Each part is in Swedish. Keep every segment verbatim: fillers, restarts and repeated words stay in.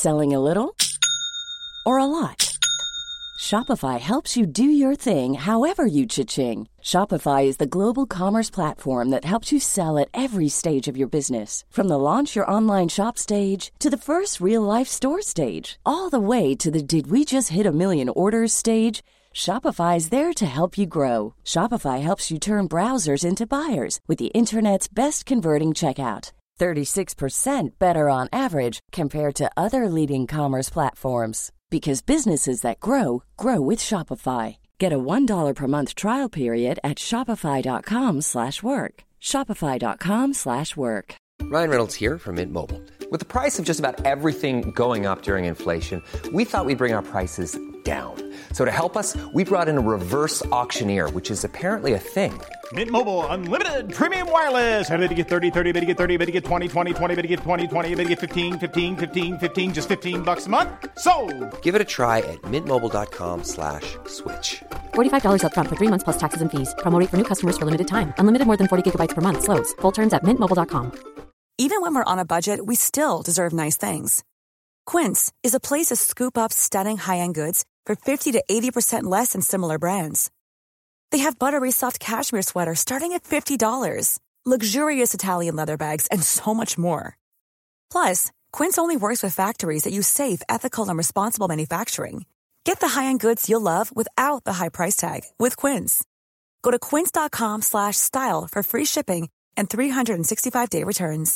Selling a little or a lot? Shopify helps you do your thing however you cha-ching. Shopify is the global commerce platform that helps you sell at every stage of your business. From the launch your online shop stage to the first real-life store stage, all the way to the did we just hit a million orders stage. Shopify is there to help you grow. Shopify helps you turn browsers into buyers with the internet's best converting checkout. thirty-six percent better on average compared to other leading commerce platforms. Because businesses that grow, grow with Shopify. Get a one dollar per month trial period at shopify.com slash work. Shopify.com slash work. Ryan Reynolds here from Mint Mobile. With the price of just about everything going up during inflation, we thought we'd bring our prices down. So to help us, we brought in a reverse auctioneer, which is apparently a thing. Mint Mobile Unlimited Premium Wireless. How to get thirty, thirty, how to get thirty, how to get twenty, twenty, twenty, how to get twenty, twenty, how to get fifteen, fifteen, fifteen, fifteen, just fifteen bucks a month? Sold! Give it a try at mintmobile.com slash switch. forty-five dollars up front for three months plus taxes and fees. Promo rate for new customers for limited time. Unlimited more than forty gigabytes per month. Slows full terms at mint mobile dot com. Even when we're on a budget, we still deserve nice things. Quince is a place to scoop up stunning high-end goods for fifty to eighty percent less than similar brands. They have buttery soft cashmere sweaters starting at fifty dollars, luxurious Italian leather bags, and so much more. Plus, Quince only works with factories that use safe, ethical, and responsible manufacturing. Get the high-end goods you'll love without the high price tag with Quince. Go to quince.com slash style for free shipping and three sixty-five day returns.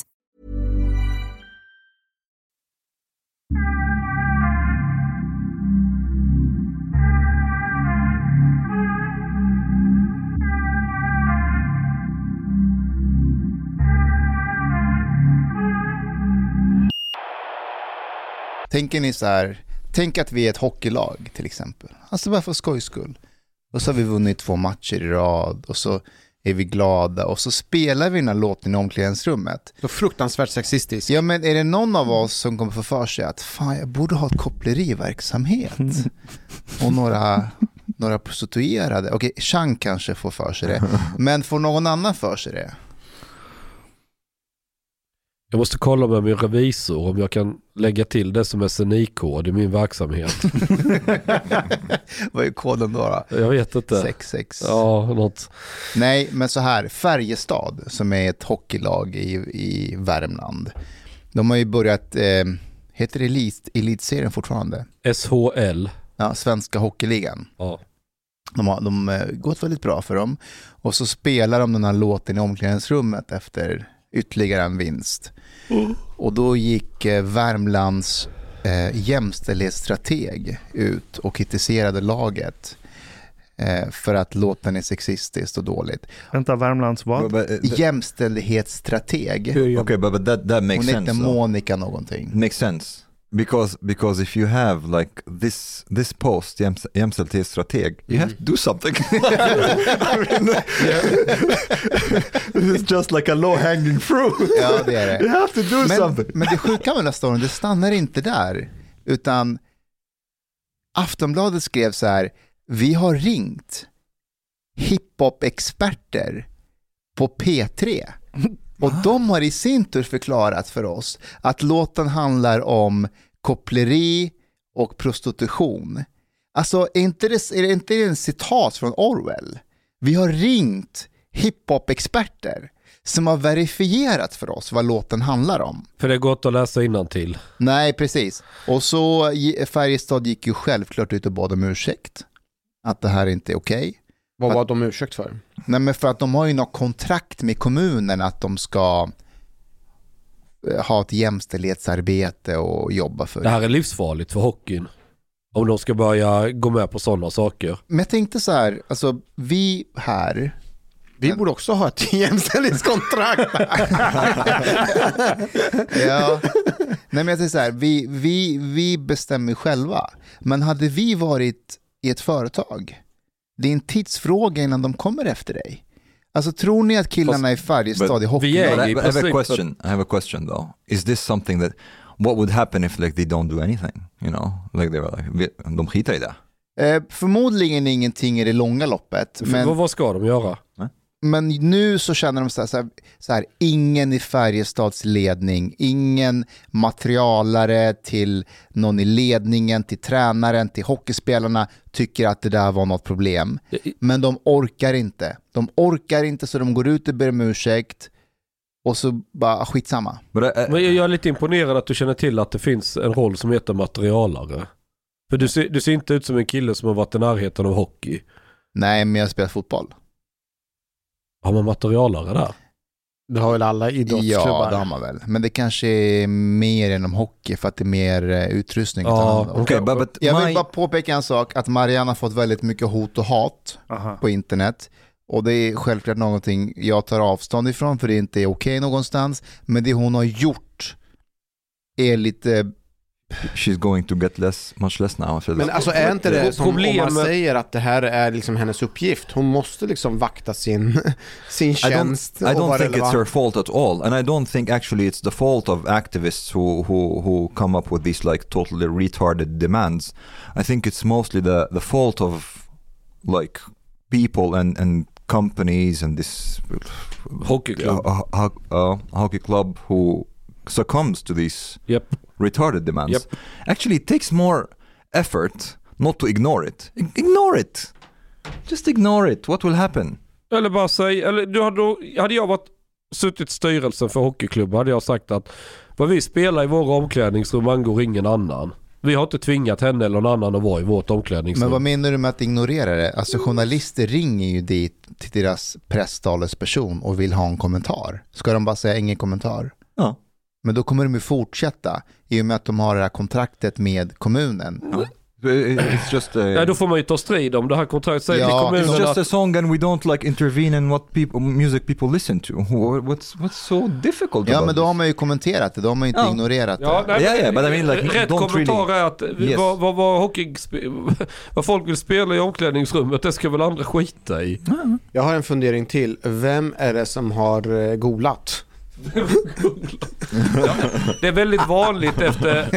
Tänker ni så här, tänk att vi är ett hockeylag till exempel. Alltså bara för skojs skull. Och så har vi vunnit två matcher i rad och så är vi glada och så spelar vi den här låten i omklädningsrummet. Så fruktansvärt sexistiskt. Ja, men är det någon av oss som kommer få för sig att fan, jag borde ha ett koppleriverksamhet och några, några prostituerade. Okej, Chang kanske får för sig det. Men får någon annan för sig det? Jag måste kolla med min revisor om jag kan lägga till det som S N I-kod i min verksamhet. Vad är koden då, då? Jag vet inte. sex sex. Ja, något. Nej, men så här, Färjestad som är ett hockeylag i, i Värmland. De har ju börjat, eh, heter det elit, elitserien fortfarande? S H L. Ja, Svenska Hockeyligan. Ja. De har de, eh, gått väldigt bra för dem. Och så spelar de den här låten i omklädningsrummet efter ytterligare en vinst. Mm. Och då gick eh, Värmlands eh, jämställdhetsstrateg ut och kritiserade laget eh, för att låten är sexistiskt och dåligt. Vänta, Värmlands vad? But, but, uh, jämställdhetsstrateg. Okej, okay, but, but that, that makes Hon sense. Hon heter Monica någonting. Makes sense. Because because if you have like this this post jäms, jämställdhetsstrateg, you have to do something. I mean, it's just like a low hanging fruit. Ja, det är det. You have to do men, something. Men det sjuka med den här storyn, det stannar inte där, utan Aftonbladet skrev så här: vi har ringt hiphop-experter på P tre. Och de har i sin tur förklarat för oss att låten handlar om koppleri och prostitution. Alltså, är inte det, är det inte en citat från Orwell? Vi har ringt hiphop-experter som har verifierat för oss vad låten handlar om. För det är gott att läsa innantill. Nej, precis. Och så Färjestad gick ju självklart ut och bad om ursäkt. Att det här inte är okej. Okay. Vad var de ursäkt för? Nej, men för att de har ju något kontrakt med kommunen att de ska ha ett jämställdhetsarbete och jobba för. Det här är livsfarligt för hockeyn. Om de ska börja gå med på sådana saker. Men jag tänkte så här, alltså vi här... Vi borde också ha ett jämställdhetskontrakt. Ja. Nej, men jag tänkte så här, vi, vi, vi bestämmer själva. Men hade vi varit i ett företag, det är en tidsfråga innan de kommer efter dig. Alltså, tror ni att killarna i Färjestad i hockey... I have a question. I have a question though. Is this something that what would happen if like they don't do anything? You know, like they were like de skiter i det. Eh, förmodligen ingenting i det långa loppet. För, men vad ska de göra? men nu så känner de så här, så här, så här ingen i Färjestads ledning, ingen materialare till någon i ledningen, till tränaren, till hockeyspelarna tycker att det där var något problem. Men de orkar inte. De orkar inte så de går ut och ber om ursäkt och så bara skitsamma. Men jag är lite imponerad att du känner till att det finns en roll som heter materialare. För du ser, du ser inte ut som en kille som har varit i närheten av hockey. Nej, men jag spelar fotboll. Har man materialare där? Det har väl alla idrottsklubbar? Ja, det har man väl. Men det kanske är mer än om hockey för att det är mer utrustning. Ja, okay, but, but jag vill my... bara påpeka en sak, att Marianne har fått väldigt mycket hot och hat Aha. på internet. Och det är självklart någonting jag tar avstånd ifrån för det inte är okej någonstans. Men det hon har gjort är lite... She's going to get less, much less now. Men alltså är inte det som om man säger att det här är liksom hennes uppgift? Hon måste liksom vakta sin, sin tjänst. I don't, I don't think it's her fault at all. And I don't think actually it's the fault of activists who, who, who come up with these like totally retarded demands. I think it's mostly the, the fault of like people and, and companies and this hockey club, uh, uh, uh, hockey club who succumbs to these yep. retarded demands. Yep. Actually, it takes more effort not to ignore it. I- ignore it. Just ignore it. What will happen? Eller bara säga, eller du hade, hade jag varit suttit i styrelsen för hockeyklubbar hade jag sagt att vad vi spelar i våra omklädningsrum angår ingen annan. Vi har inte tvingat henne eller någon annan att vara i vårt omklädningsrum. Men vad menar du med att ignorera det? Alltså journalister ringer ju dit till deras presstalesperson och vill ha en kommentar. Ska de bara säga ingen kommentar? Ja. Men då kommer de ju fortsätta i och med att de har det här kontraktet med kommunen. Ja. It's just a... Ja, då får man ju ta strid om det här kontraktet. Säg ja, till kommunen it's just att... a song and we don't like intervene in what people, music people listen to. What's, what's so difficult Ja, about men då this? har man ju kommenterat det. Då har man ju inte ja. ignorerat ja, det. Nej, ja, ja, but I mean, like, rätt don't kommentar really... är att yes. vad, vad, vad, hockey, vad folk vill spela i omklädningsrummet, det ska väl andra skita i. Mm. Jag har en fundering till. Vem är det som har eh, golat? Ja, det är väldigt vanligt efter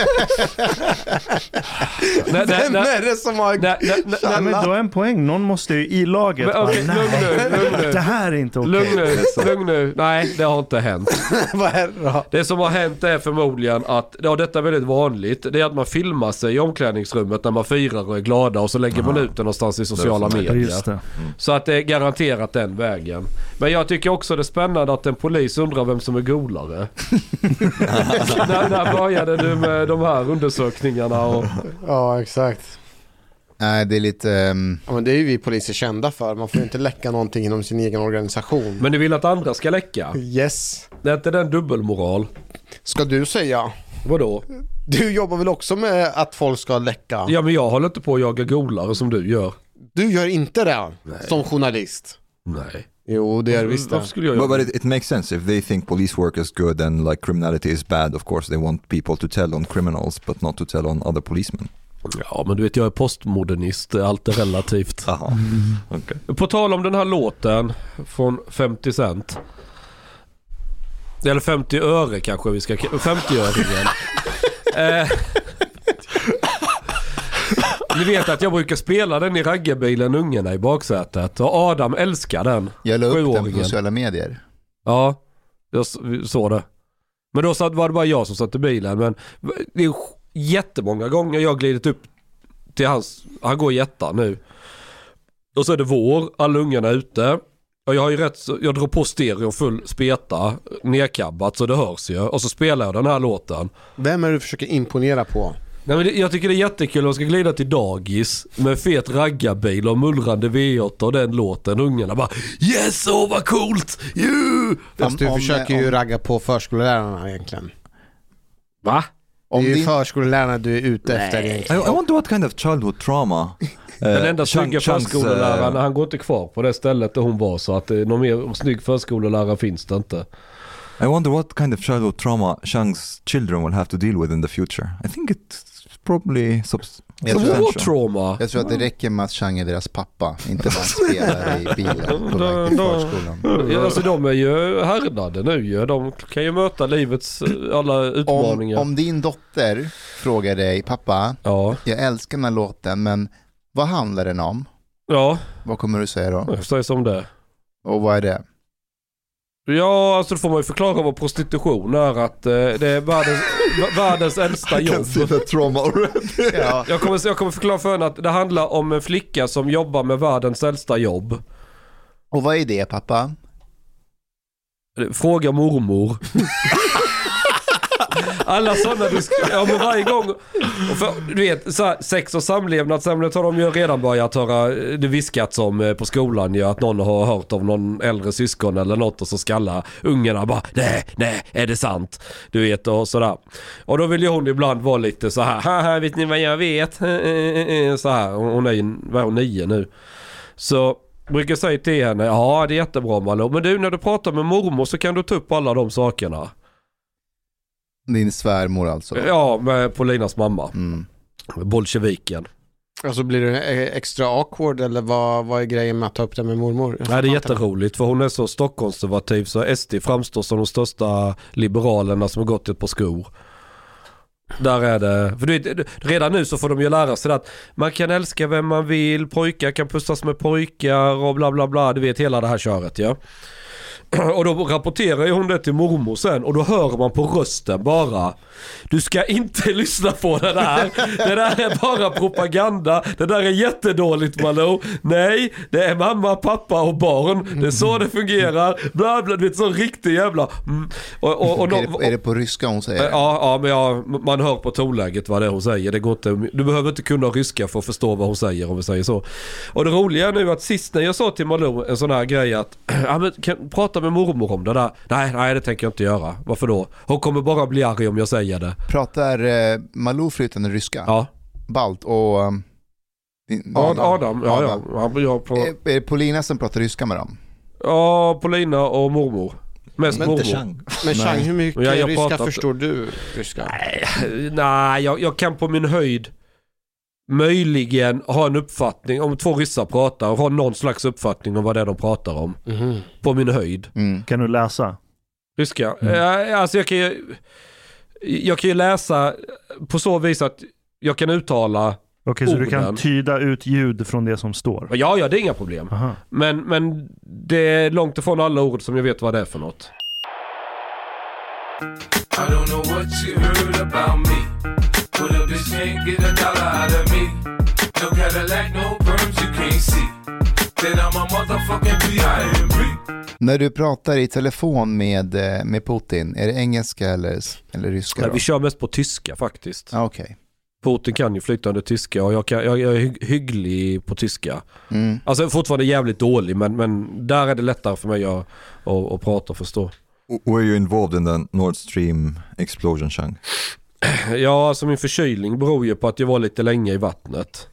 när, Vem när, är det som har när, när, ja, men då är en poäng. Någon måste ju i laget men, okay, bara, lugn nu, lugn nu. Det här är inte okej. Lugn nu, lugn nu. Nej, det har inte hänt. Vad är det då? Det som har hänt är förmodligen att, ja, detta är väldigt vanligt, det är att man filmar sig i omklädningsrummet när man firar och är glada och så lägger man ut det någonstans i sociala medier. Just det. Mm. Så att det är garanterat den vägen. Men jag tycker också det är spännande att en polis undrar vem som är golare. när, när började du med de här undersökningarna? Och... Ja, exakt. Nej, det är lite... Um... Ja, men det är ju vi poliser kända för. Man får ju inte läcka någonting inom sin egen organisation. Men du vill att andra ska läcka? Yes. Det är inte den dubbelmoral. Ska du säga? Vadå? Du jobbar väl också med att folk ska läcka? Ja, men jag håller inte på att jaga golare som du gör. Du gör inte det. Nej. Som journalist? Nej. Jo, det är visst det. Skulle jag but but it, it makes sense if they think police work is good and like criminality is bad. Of course they want people to tell on criminals but not to tell on other policemen. Ja, men du vet, jag är postmodernist. Allt är relativt. Aha. Okay. På tal om den här låten från femtio cent. Eller femtio öre kanske vi ska... femtio-öringen. eh, Ni vet att jag brukar spela den i raggarbilen, ungarna i baksätet. Och Adam älskar den. Jag la upp den på sociala medier. Ja, jag såg det. Men då var det bara jag som satt i bilen. Men det är jättemånga gånger jag har glidit upp till hans... Han går jätta nu. Och så är det vår, alla ungarna är ute. Och jag har ju rätt, jag drar på stereo full speta, nedkabbat så det hörs ju. Och så spelar jag den här låten. Vem är du försöker imponera på? Nej, men det, jag tycker det är jättekul att de ska glida till dagis med fet raggarbil och mullrande V åtta och den låten. Ungarna bara, yes, åh vad coolt! You! Fast du om, försöker om, ju ragga på förskollärarna egentligen. Va? Om det är ju din... förskollärarna du är ute Nej. efter egentligen. I, I wonder what kind of childhood trauma. Den enda snygga förskolläraren, uh... han går inte kvar på det stället där hon var, så att någon mer snygg förskollärare finns det inte. I wonder what kind of childhood trauma Chang's children will have to deal with in the future. I think it's probably subs- jag, tror att, trauma. jag tror att det räcker med att Chang är deras pappa, inte bara spelar i bilen på väg till förskolan. Ja, alltså de är ju härdade nu ju. De kan ju möta livets alla utmaningar. Om, om din dotter frågar dig, pappa, ja. jag älskar den här låten, men vad handlar den om? Ja. Vad kommer du säga då? Jag säger som det. Och vad är det? Ja, alltså då får man ju förklara vad prostitution är, att eh, det är världens, världens äldsta jobb. ja. jag, kommer, jag kommer förklara för henne att det handlar om en flicka som jobbar med världens äldsta jobb. Och vad är det, pappa? Fråga mormor. Alla sådana, ja, men varje gång och för, du vet, så här, sex- och samlevnadsämnet har de ju redan börjat höra det viskats om på skolan, ju, att någon har hört av någon äldre syskon eller något, och så skallar ungarna bara, nej, nej, är det sant? Du vet, och sådär. Och då vill ju hon ibland vara lite så här, haha, vet ni vad jag vet? Så här, hon är, vad är hon, nio nu. Så brukar jag säga till henne, ja, det är jättebra, Malou, men du, när du pratar med mormor så kan du ta upp alla de sakerna. Din svärmor alltså? Ja, med Paulinas mamma. Mm. Bolsjeviken. Alltså blir det extra awkward, eller vad, vad är grejen med att ta upp det med mormor? Nej, det är jätteroligt, för hon är så stockkonservativ så S D framstår som de största liberalerna som har gått ett par skor. Där är det, för du vet, redan nu så får de ju lära sig att man kan älska vem man vill, pojkar kan pussas med pojkar och bla bla bla, du vet hela det här köret, ja. Och då rapporterar ju hon det till mormor sen, och då hör man på rösten bara, du ska inte lyssna på det där. Det där är bara propaganda. Det där är jättedåligt, Malou. Nej, det är mamma, pappa och barn. Det är så det fungerar. Bla bla, du vet, så riktigt jävla mm. och, och, och, är, det, är det på ryska hon säger? Ja, ja, men ja, man hör på tonläget vad det är hon säger. Det går inte, du behöver inte kunna ryska för att förstå vad hon säger, om vi säger så. Och det roliga är nu att sist när jag sa till Malou en sån här grej att ja, men, kan prata med mormor om det där. Nej, nej, det tänker jag inte göra. Varför då? Hon kommer bara bli arg om jag säger det. Pratar eh, Malou flytande ryska? Ja. Balt och um, Adam. Adam, ja, Adam. ja. ja, ja på... Är, är det Paulina som pratar ryska med dem? Ja, Paulina och mormor. Mest men mormor. Chang. Men Chang, hur mycket jag, jag ryska pratat... förstår du ryska? Nej, nej jag, jag kan på min höjd möjligen ha en uppfattning om två ryssar pratar och ha någon slags uppfattning om vad det är de pratar om. Mm. På min höjd. Mm. Kan du läsa? Ryska? Mm. Eh, alltså jag kan ju jag kan ju läsa på så vis att jag kan uttala okej, så du kan tyda ut ljud från det som står? Ja, ja, det är inga problem. Men, men det är långt ifrån alla ord som jag vet vad det är för något. I don't know what you heard about me. But a bitch can't get a dollar out of me. No Cadillac, no perms you can't see. Then I'm a motherfucking B I M B. När du pratar i telefon med, med Putin, är det engelska eller, eller ryska? Nej, vi kör mest på tyska faktiskt. Ah, okej. Okay. Putin kan ju flytande tyska och jag, kan, jag, jag är hygglig på tyska. Mm. Alltså fortfarande jävligt dålig, men, men där är det lättare för mig att, att, att prata och förstå. Were you involved in the Nord Stream explosion, Chang? Ja, alltså min förkylning beror ju på att jag var lite länge i vattnet.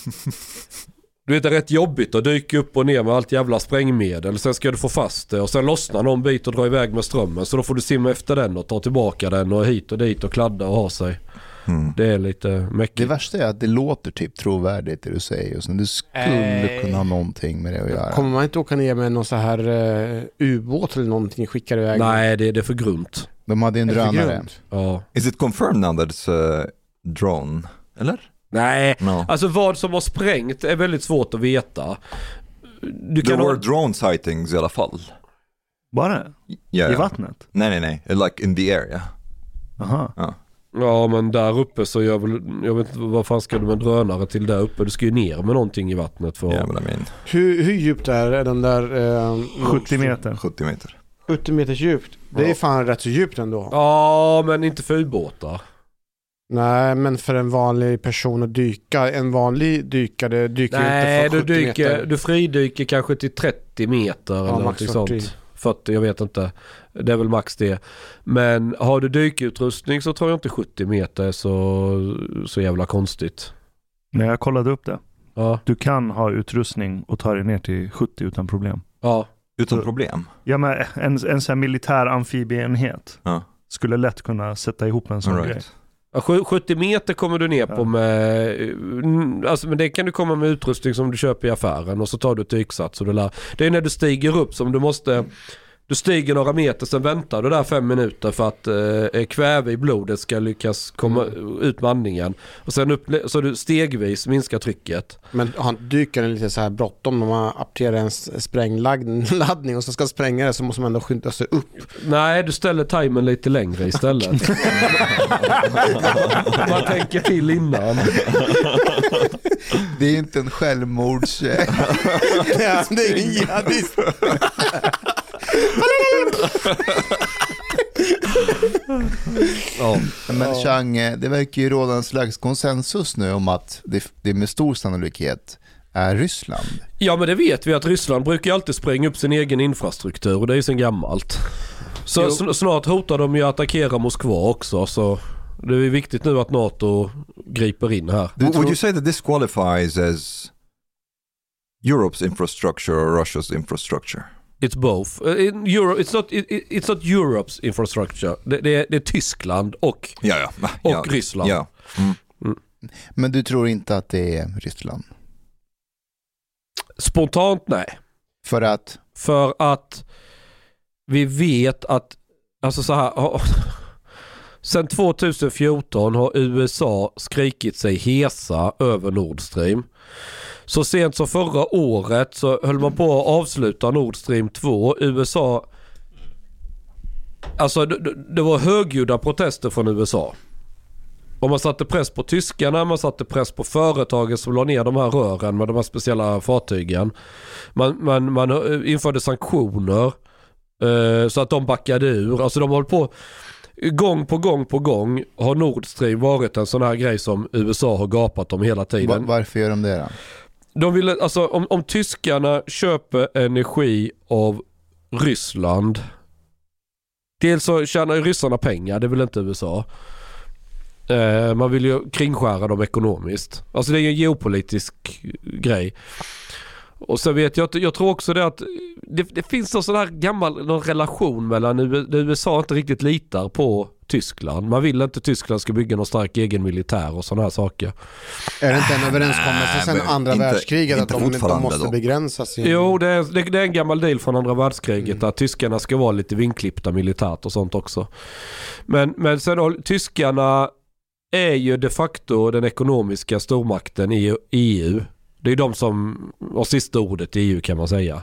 Du vet, det är rätt jobbigt att dyka upp och ner med allt jävla sprängmedel. Sen ska du få fast det och sen lossnar någon bit och dra iväg med strömmen. Så då får du simma efter den och ta tillbaka den och hit och dit och kladda och ha sig. Mm. Det är lite mäckigt. Det värsta är att det låter typ trovärdigt det du säger. Och så du skulle äh... kunna ha någonting med det att göra. Kommer man inte åka ner med någon så här uh, ubåt eller någonting skickar iväg? Nej, det, det är för grunt. De hade en drönare. Ja. Is it confirmed now that it's a drone? Eller? Nej, no. Alltså vad som har sprängt är väldigt svårt att veta. Du kan There ha... were drone sightings i alla fall. Bara? Yeah. I vattnet? Nej, nej, nej. Like in the area. Aha. Ja. Ja, men där uppe så jag, väl, jag vet inte vad fan ska du med en drönare till där uppe. Du ska ju ner med någonting i vattnet. För... Yeah, but I mean. hur, hur djupt är den där? Eh, sjuttio meter. sjuttio meter. sjuttio meters djupt. Det är ja. fan rätt så djupt ändå. Ja, men inte för ubåtar. Nej, men för en vanlig person att dyka. En vanlig dykare dyker Nej, inte för sjuttio du dyker, meter. du fridyker kanske till trettio meter ja, eller något sånt. fyrtio, jag vet inte. Det är väl max det. Men har du dykutrustning så tror jag inte sjuttio meter är så, så jävla konstigt. Nej, jag kollade upp det. Ja. Du kan ha utrustning och ta dig ner till sjuttio utan problem. Ja. Utan så, problem? Ja, men en, en sån här militär amfibieenhet ja. skulle lätt kunna sätta ihop en sån right. grej. Ja, sjuttio meter kommer du ner på ja. med alltså, men det kan du komma med utrustning som du köper i affären och så tar du ett yksats och du lär. Det är när du stiger upp som du måste Du stiger några meter, sen väntar du där fem minuter för att eh, kväve i blodet ska lyckas komma mm. ut med andningen. Och sen upp, så du stegvis minskar trycket. Men han dyker en lite så här bråttom när man apterar en sprängladdning och så ska spränga det, så måste man ändå skynda sig upp. Nej, du ställer timern lite längre istället. Man tänker till innan. Det är inte en självmords... Ja, det är en jihadist. Ja. Men Chang, det verkar ju råda en slags konsensus nu om att det, det med stor sannolikhet är Ryssland. Ja, men det vet vi att Ryssland brukar alltid spränga upp sin egen infrastruktur, och det är ju sen gammalt. Så jo. Snart hotar de ju att attackera Moskva också, så det är viktigt nu att NATO griper in här. Would tror... you say that this qualifies as Europe's infrastructure or Russia's infrastructure? It's both. In Euro, it's not. It, it's not Europe's infrastructure. Det, det, är, det är Tyskland och ja, ja. och ja. Ryssland. Ja. Mm. Mm. Men du tror inte att det är Ryssland? Spontant nej. För att? För att vi vet att, alltså så här, sen tjugohundrafjorton har U S A skrikit sig hesa över Nord Stream. Så sent som förra året så höll man på att avsluta Nord Stream två. U S A, alltså det, det var högljudda protester från U S A. Och man satte press på tyskarna, man satte press på företagen som la ner de här rören med de här speciella fartygen. Man, man, man införde sanktioner eh, så att de backade ur. Alltså de håller på, gång på gång på gång har Nord Stream varit en sån här grej som U S A har gapat om hela tiden. Var, varför gör de det då? De vill, alltså, om, om tyskarna köper energi av Ryssland, dels så tjänar ju ryssarna pengar, det vill inte U S A. Eh, man vill ju kringskära dem ekonomiskt. Alltså det är ju en geopolitisk grej. Och så vet jag, jag tror också det att det, det finns en sån här gammal någon relation mellan U S A inte riktigt litar på Tyskland. Man vill inte Tyskland ska bygga någon stark egen militär och såna här saker. Är det inte en överenskommelse sen andra inte, världskriget inte att de, de måste då. begränsa sin... Jo, det är, det, det är en gammal deal från andra världskriget mm. att tyskarna ska vara lite vinklippta militärt och sånt också. Men, men sen då, tyskarna är ju de facto den ekonomiska stormakten i E U. Det är de som har sista ordet i E U kan man säga.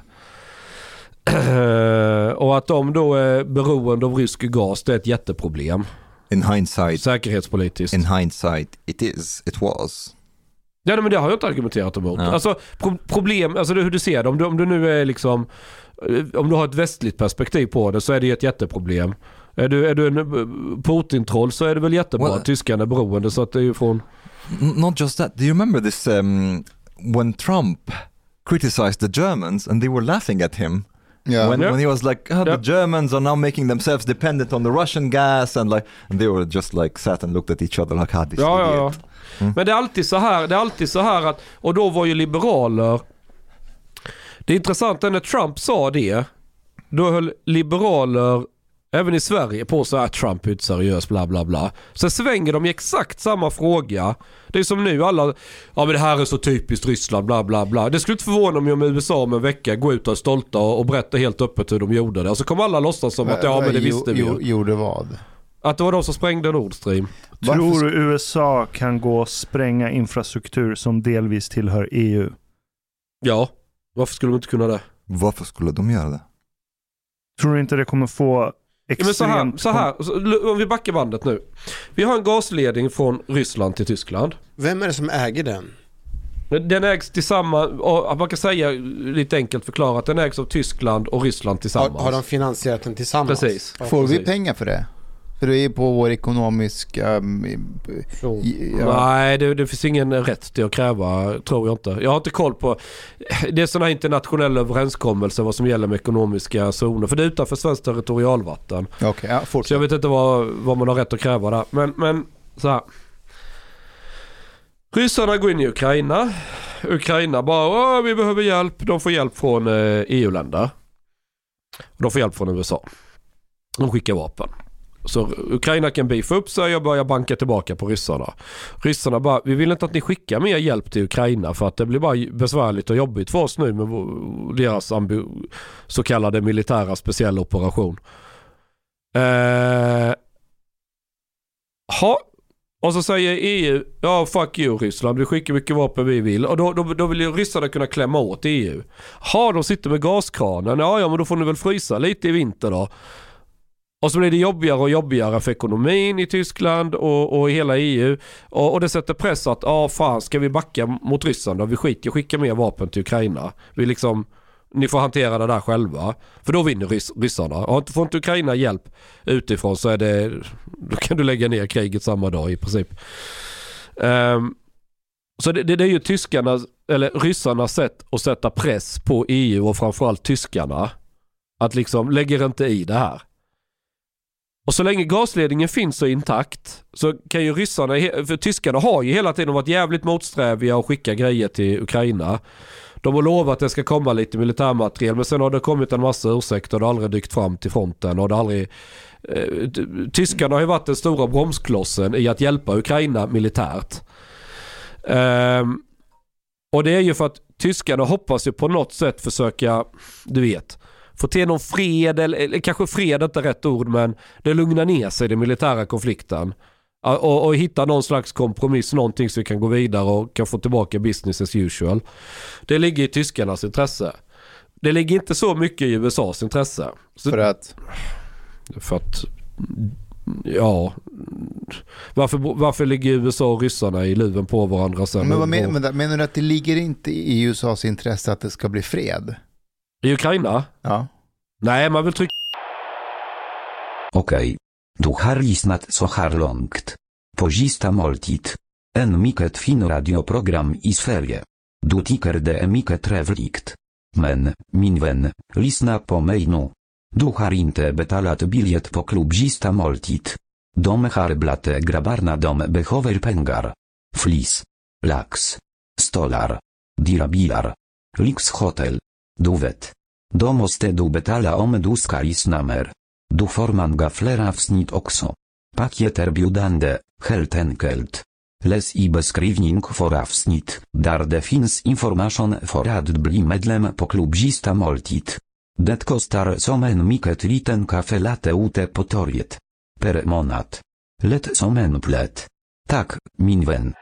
Och att de då är beroende av rysk gas, det är ett jätteproblem. In hindsight. Säkerhetspolitiskt. In hindsight, it is, it was. Ja, men det har jag inte argumenterat emot. Ja. Alltså pro- problem, alltså hur du ser det, om du, om du nu är liksom, om du har ett västligt perspektiv på det så är det ett jätteproblem. Är du, är du en Putin-troll så är det väl jättebra. Well, Tyskarna är beroende så att det är ju från... Not just that. Do you remember this um, when Trump criticized the Germans and they were laughing at him? Yeah. When, yeah. when he was like, oh, yeah. the Germans are now making themselves dependent on the Russian gas and like, and they were just like sat and looked at each other like, ah, this ja, ja, ja. Mm. Men det är alltid så här, det är alltid så här att, och då var ju liberaler, det är intressant när Trump sa det, då höll liberaler även i Sverige på så här Trump är seriös bla bla bla. Så svänger de i exakt samma fråga. Det är som nu alla, ja men det här är så typiskt Ryssland bla bla bla. Det skulle inte förvåna mig om U S A om en vecka går ut och är stolta och, och berättar helt öppet hur de gjorde det. Och så kommer alla låtsas som att ja men det visste vi ju. Gjorde vad? Att det var de som sprängde Nord Stream. Tror du U S A kan gå och spränga infrastruktur som delvis tillhör E U? Ja, varför skulle de inte kunna det? Varför skulle de göra det? Tror du inte det kommer få extremt... Men så här, så här, om vi backar bandet nu. Vi har en gasledning från Ryssland till Tyskland. Vem är det som äger den? Den ägs tillsammans, och man kan säga lite enkelt förklarat, den ägs av Tyskland och Ryssland tillsammans. Har, har de finansierat den tillsammans? Precis. Ja, Får precis. vi pengar för det? För det är på vår ekonomiska... Um, ja. Nej, det, det finns ingen rätt till att kräva, tror jag inte. Jag har inte koll på... Det är sådana internationella överenskommelser vad som gäller med ekonomiska zoner. För det är utanför svenskt territorialvatten. Okay, ja, så jag vet inte vad, vad man har rätt att kräva där. Men, men så här. Ryssarna går in i Ukraina. Ukraina bara, vi behöver hjälp. De får hjälp från E U-länder. De får hjälp från U S A. De skickar vapen. Så Ukraina kan beefa upp sig och börja banka tillbaka på ryssarna. Ryssarna bara, vi vill inte att ni skickar mer hjälp till Ukraina för att det blir bara besvärligt och jobbigt för oss nu med deras ambu- så kallade militära speciella operation. Eh, ha. Och så säger E U, ja fuck you Ryssland, vi skickar mycket vapen vi vill. Och då, då, då vill ju ryssarna kunna klämma åt E U. Ha, de sitter med gaskranen, ja ja men då får ni väl frysa lite i vinter då. Och så blir det jobbigare och jobbigare för ekonomin i Tyskland och, och i hela E U. Och, och det sätter press att, ja ah, fan ska vi backa mot Ryssland och vi skiter och skickar mer vapen till Ukraina. Vi liksom, ni får hantera det där själva. För då vinner rys- ryssarna. Och får inte Ukraina hjälp utifrån så är det, då kan du lägga ner kriget samma dag i princip. Um, så det, det, det är ju tyskarna, eller ryssarnas sätt att sätta press på E U och framförallt tyskarna. Att liksom, lägger inte i det här. Och så länge gasledningen finns så intakt så kan ju ryssarna, för tyskarna har ju hela tiden varit jävligt motsträviga och skicka grejer till Ukraina. De har lovat att det ska komma lite militärmateriel men sen har det kommit en massa ursäkter och det har aldrig dykt fram till fronten och det har aldrig... Eh, tyskarna har ju varit den stora bromsklossen i att hjälpa Ukraina militärt. Eh, och det är ju för att tyskarna hoppas ju på något sätt försöka, du vet... få till någon fred, eller, eller kanske fred är inte rätt ord, men det lugnar ner sig den militära konflikten och, och hitta någon slags kompromiss, någonting så vi kan gå vidare och kan få tillbaka business as usual. Det ligger i tyskarnas intresse. Det ligger inte så mycket i U S A:s intresse. Så, för att? För att ja, varför, varför ligger U S A och ryssarna i luven på varandra sen? Men vad men, men, menar du att det ligger inte i U S A:s intresse att det ska bli fred? I Ukraina? Ja. Nej, man vill trycka... Okej. Okay. Du har lyssnat så här långt. På sista måltid. En mycket fin radioprogram i Sverige. Du tycker det är mycket trevligt. Men, min vän, lyssna på mig nu. Du har inte betalat biljett på klubb sista måltid. De har blate grabbarna de behöver pengar. Flis. Lax. Stolar. Dirabilar. Lyxhotel. Du vet. Då måste du betala om du ska lyssna mer. Du får många fler avsnitt också. Paket erbjudande, helt enkelt. Läs i beskrivning för avsnitt, där det finns information för att bli medlem på klubb sista måltid. Det kostar som en mycket liten kaffelatte ute på torget. Per månad. Lätt som en plätt. Tack, min vän.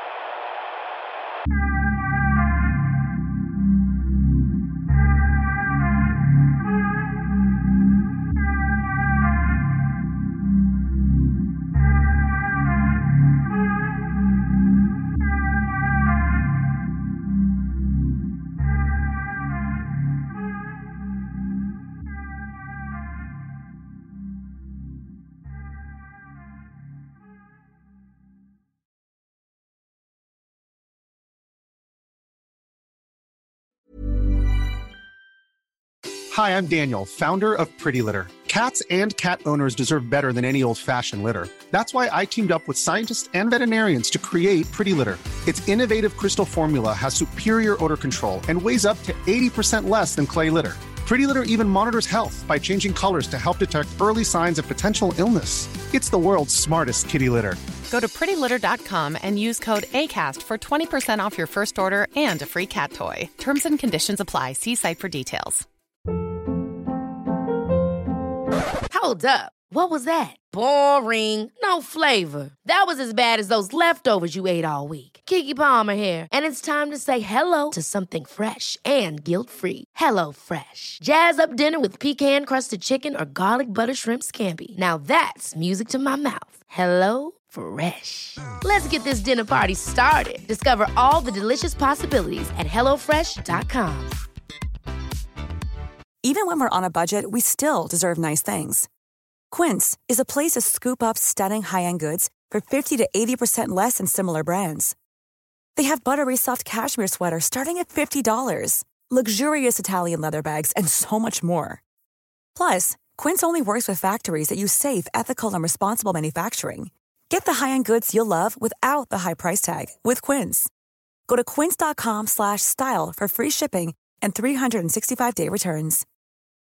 Hi, I'm Daniel, founder of Pretty Litter. Cats and cat owners deserve better than any old-fashioned litter. That's why I teamed up with scientists and veterinarians to create Pretty Litter. Its innovative crystal formula has superior odor control and weighs up to eighty percent less than clay litter. Pretty Litter even monitors health by changing colors to help detect early signs of potential illness. It's the world's smartest kitty litter. Go to pretty litter dot com and use code ACAST for twenty percent off your first order and a free cat toy. Terms and conditions apply. See site for details. Hold up. What was that? Boring. No flavor. That was as bad as those leftovers you ate all week. Keke Palmer here, and it's time to say hello to something fresh and guilt-free. Hello Fresh. Jazz up dinner with pecan-crusted chicken or garlic butter shrimp scampi. Now that's music to my mouth. Hello Fresh. Let's get this dinner party started. Discover all the delicious possibilities at hello fresh dot com. Even when we're on a budget, we still deserve nice things. Quince is a place to scoop up stunning high-end goods for fifty to eighty percent less than similar brands. They have buttery soft cashmere sweaters starting at fifty dollars, luxurious Italian leather bags, and so much more. Plus, Quince only works with factories that use safe, ethical, and responsible manufacturing. Get the high-end goods you'll love without the high price tag with Quince. Go to quince dot com slash style for free shipping and three sixty-five day returns.